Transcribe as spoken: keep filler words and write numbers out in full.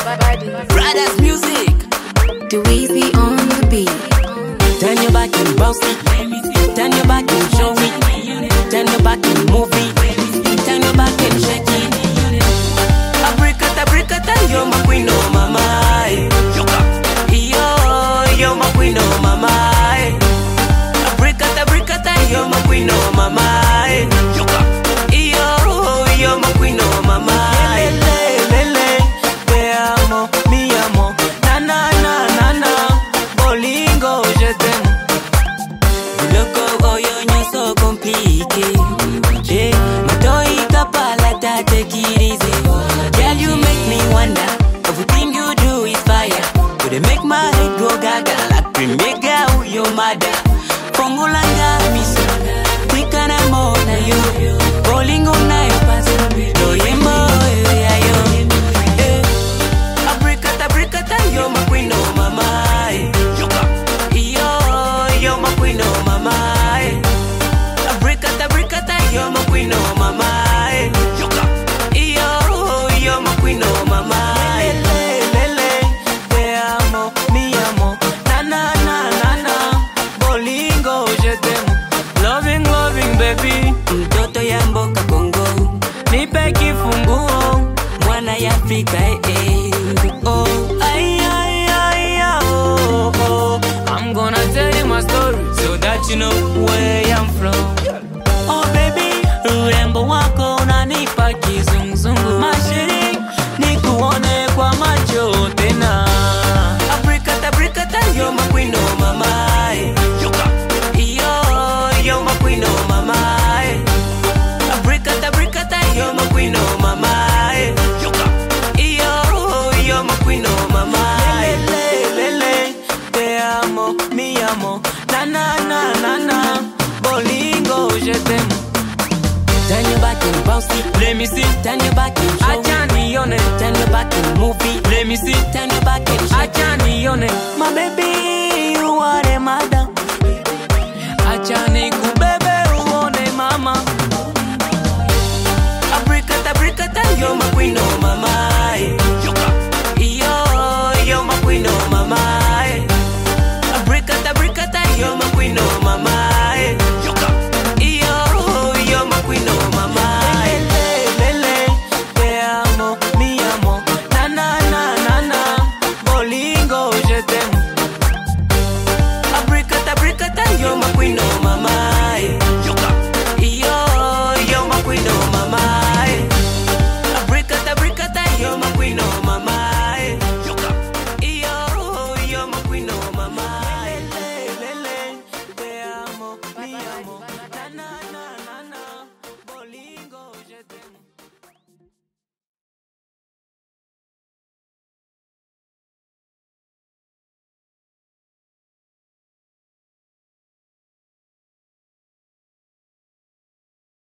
Brothers music. Too easy on the beat. Turn your back and bounce it. Turn your back and show it. Turn your back and move it. Turn your back and shake it. Abricata, abricata, you're my queen, oh mama. Yo, you're my queen, oh mama. Abricata, abricata, you're my queen, oh mama. Yo, you're my queen, oh mama. Lele, lele, te amo, mi amo. Na na na na na, bolingo, je t'aime. Loco, oh yo, you're so compliqué. Eh, matoi kapala tate kirize. Girl, you make me wonder. Everything you do is fire. Could they make my head go gaga? Like primega, who your mother? Kongolanga, miso. Quicker and more than you. Bolingo, na yo pass. No yemo, yeah yo. Eh, abricata, abricata, you're my queen, oh mama. Yo, you're my queen, oh mama. Abricata, abricata, you're my queen, oh mama. Yo, you're my queen, oh mama. Lele, lele, te amo, mi amo. Na na na na na, bolingo, je t'aime. Loving, loving, baby. Mtoto ya mboka Kongo. Nipe kifunguo, mwana ya Afrika, eh eh. Oh, ay ay ay ay, oh oh. I'm gonna tell you my story so that you know where I'm from. Oh baby, urembo wako unanipa kizunguzungu. Mashiri, nikuone kwa macho tena. Abricata, abricata, you're my queen, oh mama. Yo, you're my queen, oh mama. Abricata, abricata, you're my queen, oh mama. Yo, you're my queen, oh mama. Lele, lele, te amo, mi amo. Na na na na na, bolingo, je t'aime. Turn your back and bounce it. Let me see. Turn your back and show it. Achani yone. Turn your back and move it. Let me see. Turn your back and shake it. Achani yone. My baby, you are a mother. Achani kubebe uone mama. Abricata, abricata, you're my queen, oh mama. Yo, you're my queen, oh mama. Abricata, abricata, you're my queen, oh mama. You're my queen, oh mama. Yo, you're my queen, oh mama. Abricata, abricata, you're my queen, oh mama. Yo, you're my queen, oh mama.